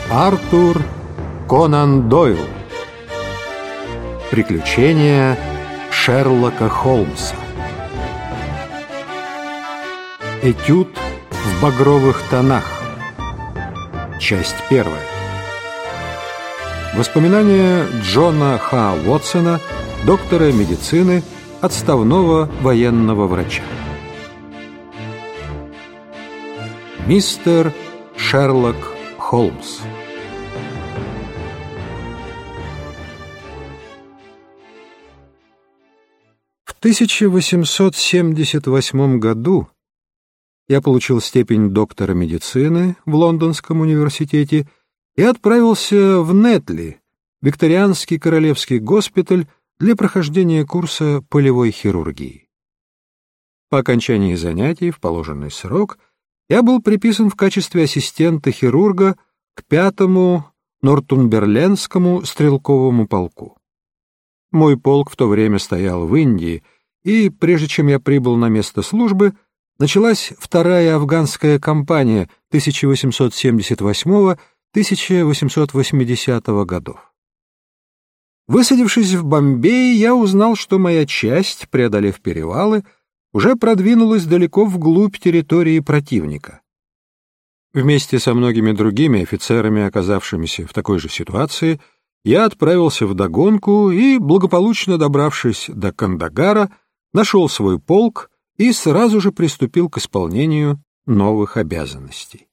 Артур Конан Дойл. Приключения Шерлока Холмса. Этюд в багровых тонах. Часть первая. Воспоминания Джона Х. Уотсона, доктора медицины, отставного военного врача. Мистер Шерлок Холмс. В 1878 году я получил степень доктора медицины в Лондонском университете и отправился в Нетли, Викторианский королевский госпиталь, для прохождения курса полевой хирургии. По окончании занятий в положенный срок я был приписан в качестве ассистента хирурга к 5-му Нортумберлендскому стрелковому полку. Мой полк в то время стоял в Индии, и прежде чем я прибыл на место службы, началась Вторая афганская кампания 1878-1880 годов. Высадившись в Бомбее, я узнал, что моя часть, преодолев перевалы, уже продвинулась далеко вглубь территории противника. Вместе со многими другими офицерами, оказавшимися в такой же ситуации, я отправился вдогонку и, благополучно добравшись до Кандагара, нашел свой полк и сразу же приступил к исполнению новых обязанностей.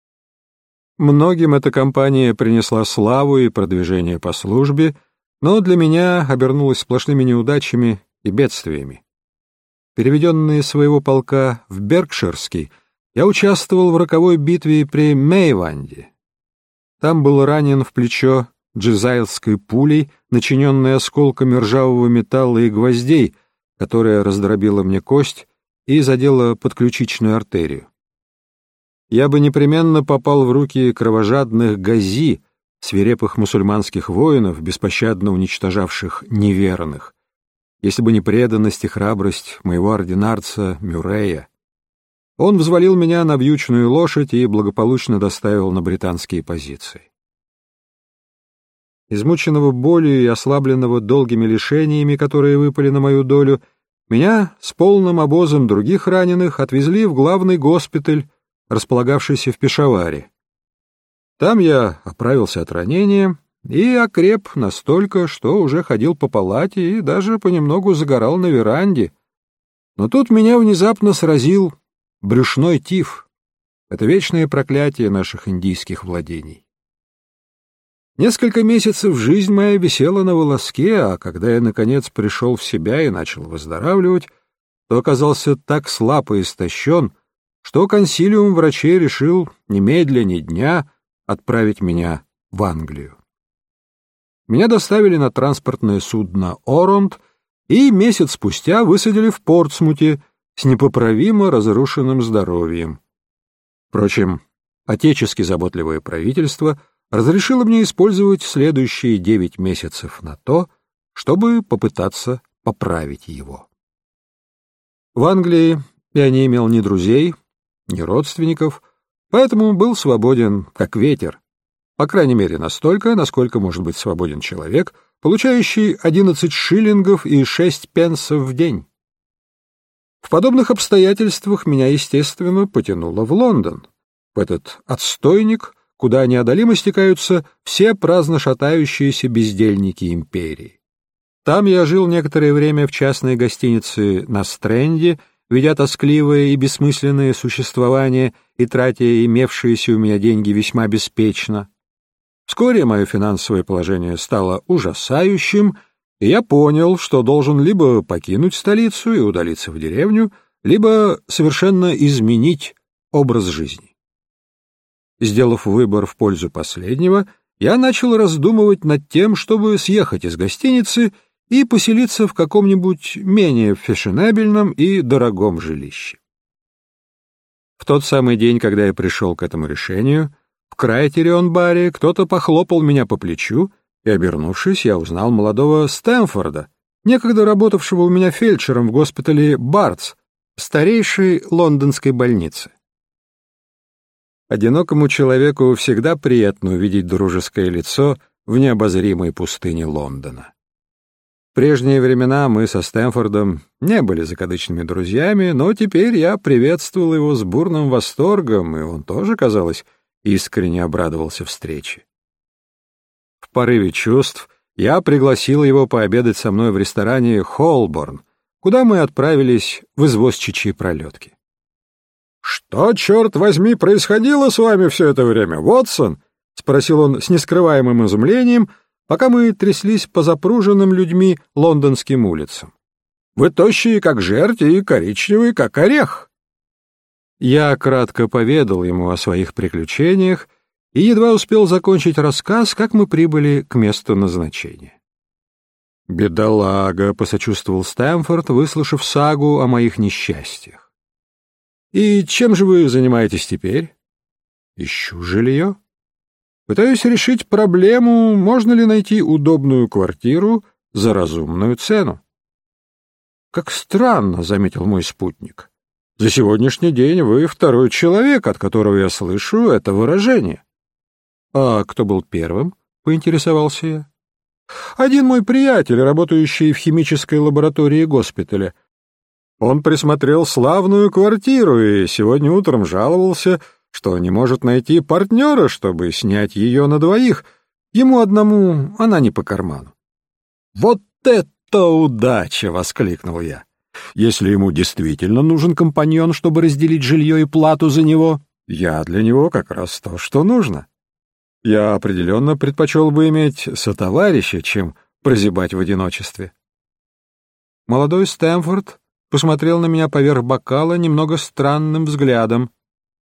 Многим эта кампания принесла славу и продвижение по службе, но для меня обернулась сплошными неудачами и бедствиями. Переведенный из своего полка в Беркширский, я участвовал в роковой битве при Мейванде. Там был ранен в плечо джезайлской пулей, начиненной осколками ржавого металла и гвоздей, которая раздробила мне кость и задела подключичную артерию. Я бы непременно попал в руки кровожадных гази, свирепых мусульманских воинов, беспощадно уничтожавших неверных, если бы не преданность и храбрость моего ординарца Мюррея. Он взвалил меня на вьючную лошадь и благополучно доставил на британские позиции. Измученного болью и ослабленного долгими лишениями, которые выпали на мою долю, меня с полным обозом других раненых отвезли в главный госпиталь, располагавшийся в Пешаваре. Там я оправился от ранения и окреп настолько, что уже ходил по палате и даже понемногу загорал на веранде. Но тут меня внезапно сразил брюшной тиф. Это вечное проклятие наших индийских владений. Несколько месяцев жизнь моя висела на волоске, а когда я, наконец, пришел в себя и начал выздоравливать, то оказался так слаб и истощен, что консилиум врачей решил немедля ни дня отправить меня в Англию. Меня доставили на транспортное судно «Оронд» и месяц спустя высадили в Портсмуте с непоправимо разрушенным здоровьем. Впрочем, отечески заботливое правительство разрешило мне использовать следующие 9 месяцев на то, чтобы попытаться поправить его. В Англии я не имел ни друзей, ни родственников, поэтому был свободен как ветер, по крайней мере настолько, насколько может быть свободен человек, получающий 11 шиллингов и 6 пенсов в день. В подобных обстоятельствах меня, естественно, потянуло в Лондон, в этот отстойник, куда неодолимо стекаются все праздно шатающиеся бездельники империи. Там я жил некоторое время в частной гостинице на Стрэнде, ведя тоскливое и бессмысленное существование и тратя имевшиеся у меня деньги весьма беспечно. Вскоре мое финансовое положение стало ужасающим, и я понял, что должен либо покинуть столицу и удалиться в деревню, либо совершенно изменить образ жизни. Сделав выбор в пользу последнего, я начал раздумывать над тем, чтобы съехать из гостиницы и поселиться в каком-нибудь менее фешенебельном и дорогом жилище. В тот самый день, когда я пришел к этому решению, в Крайтерион-баре кто-то похлопал меня по плечу, и, обернувшись, я узнал молодого Стэмфорда, некогда работавшего у меня фельдшером в госпитале Бартс, старейшей лондонской больницы. Одинокому человеку всегда приятно увидеть дружеское лицо в необозримой пустыне Лондона. В прежние времена мы со Стэмфордом не были закадычными друзьями, но теперь я приветствовал его с бурным восторгом, и он тоже, казалось, искренне обрадовался встрече. В порыве чувств я пригласил его пообедать со мной в ресторане «Холборн», куда мы отправились в извозчичьи пролетки. «Что, черт возьми, происходило с вами все это время, Уотсон?» — спросил он с нескрываемым изумлением, пока мы тряслись по запруженным людьми лондонским улицам. «Вы тощие, как жерть, и коричневые, как орех». Я кратко поведал ему о своих приключениях и едва успел закончить рассказ, как мы прибыли к месту назначения. «Бедолага», — посочувствовал Стэмфорд, выслушав сагу о моих несчастьях. «И чем же вы занимаетесь теперь?» «Ищу жилье. Пытаюсь решить проблему, можно ли найти удобную квартиру за разумную цену». «Как странно», — заметил мой спутник. «За сегодняшний день вы второй человек, от которого я слышу это выражение». «А кто был первым?» — поинтересовался я. «Один мой приятель, работающий в химической лаборатории госпиталя. Он присмотрел славную квартиру и сегодня утром жаловался, что не может найти партнера, чтобы снять ее на двоих. Ему одному она не по карману». «Вот это удача!» — воскликнул я. «Если ему действительно нужен компаньон, чтобы разделить жилье и плату за него, я для него как раз то, что нужно. Я определенно предпочел бы иметь сотоварища, чем прозябать в одиночестве». Молодой Стэмфорд посмотрел на меня поверх бокала немного странным взглядом.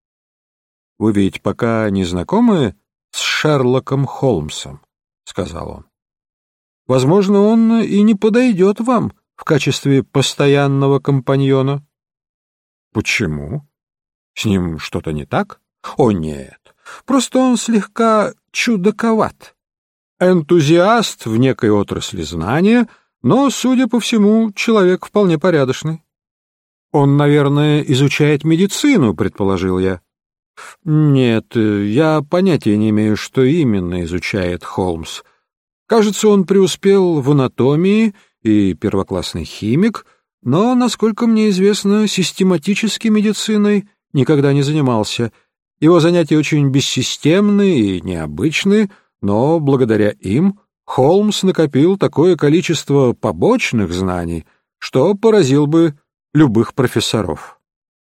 «Вы ведь пока не знакомы с Шерлоком Холмсом», — сказал он. «Возможно, он и не подойдет вам в качестве постоянного компаньона». «Почему? С ним что-то не так?» «О, нет, просто он слегка чудаковат. Энтузиаст в некой отрасли знания, но, судя по всему, человек вполне порядочный». «Он, наверное, изучает медицину», — предположил я. «Нет, я понятия не имею, что именно изучает Холмс. Кажется, он преуспел в анатомии и первоклассный химик, но, насколько мне известно, систематически медициной никогда не занимался. Его занятия очень бессистемны и необычны, но благодаря им Холмс накопил такое количество побочных знаний, что поразил бы любых профессоров».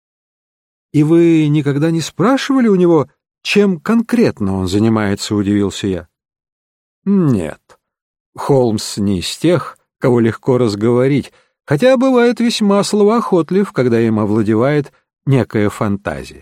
«И вы никогда не спрашивали у него, чем конкретно он занимается?» — удивился я. «Нет, Холмс не из тех, кого легко разговорить, хотя бывает весьма словоохотлив, когда им овладевает некая фантазия.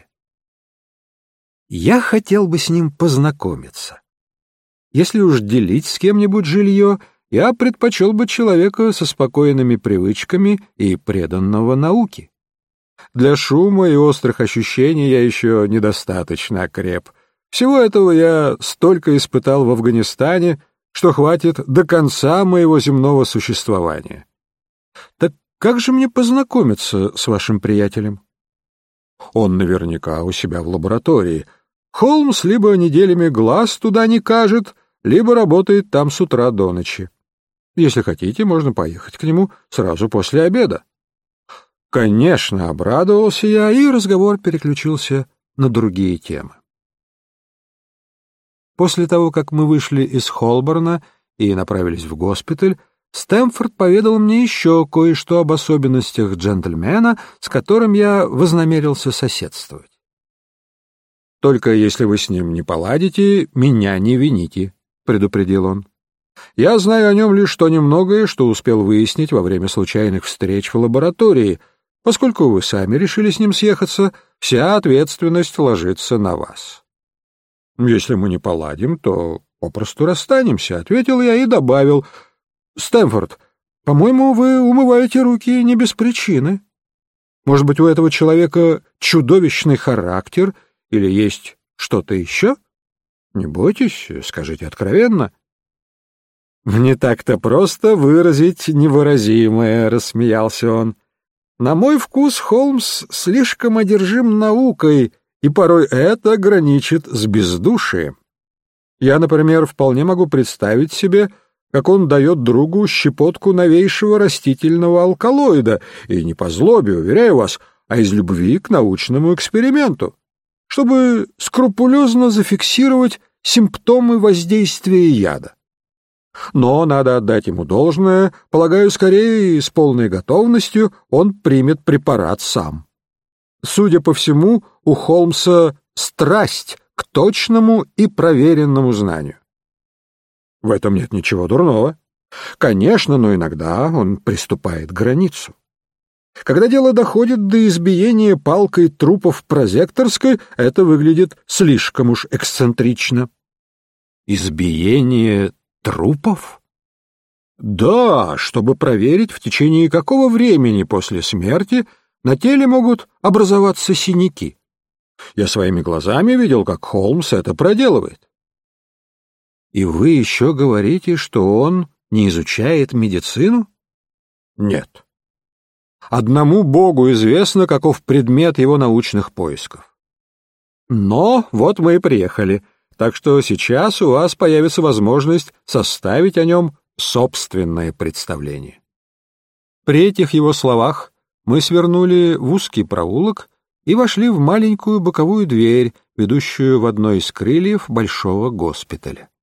Я хотел бы с ним познакомиться. Если уж делить с кем-нибудь жилье, я предпочел бы человека со спокойными привычками и преданного науке. Для шума и острых ощущений я еще недостаточно окреп. Всего этого я столько испытал в Афганистане, что хватит до конца моего земного существования. Так как же мне познакомиться с вашим приятелем? Он наверняка у себя в лаборатории. Холмс либо неделями глаз туда не кажет, либо работает там с утра до ночи. Если хотите, можно поехать к нему сразу после обеда. Конечно, обрадовался я, и разговор переключился на другие темы. После того, как мы вышли из Холборна и направились в госпиталь, Стэмфорд поведал мне еще кое-что об особенностях джентльмена, с которым я вознамерился соседствовать. «Только если вы с ним не поладите, меня не вините», — предупредил он. «Я знаю о нем лишь то немногое, что успел выяснить во время случайных встреч в лаборатории. Поскольку вы сами решили с ним съехаться, вся ответственность ложится на вас». «Если мы не поладим, то попросту расстанемся», — ответил я и добавил: «Стэмфорд, по-моему, вы умываете руки не без причины. Может быть, у этого человека чудовищный характер или есть что-то еще? Не бойтесь, скажите откровенно». «Не так-то просто выразить невыразимое», — рассмеялся он. «На мой вкус Холмс слишком одержим наукой и порой это граничит с бездушием. Я, например, вполне могу представить себе, как он дает другу щепотку новейшего растительного алкалоида, и не по злобе, уверяю вас, а из любви к научному эксперименту, чтобы скрупулезно зафиксировать симптомы воздействия яда. Но надо отдать ему должное, полагаю, скорее с полной готовностью он примет препарат сам. Судя по всему, у Холмса страсть к точному и проверенному знанию. В этом нет ничего дурного. Конечно, но иногда он приступает к границу. Когда дело доходит до избиения палкой трупов в Прозекторской, это выглядит слишком уж эксцентрично. Избиение трупов? Да, чтобы проверить, в течение какого времени после смерти на теле могут образоваться синяки. Я своими глазами видел, как Холмс это проделывает. И вы еще говорите, что он не изучает медицину? Нет. Одному Богу известно, каков предмет его научных поисков. Но вот мы и приехали, так что сейчас у вас появится возможность составить о нем собственное представление. При этих его словах мы свернули в узкий проулок и вошли в маленькую боковую дверь, ведущую в одно из крыльев большого госпиталя.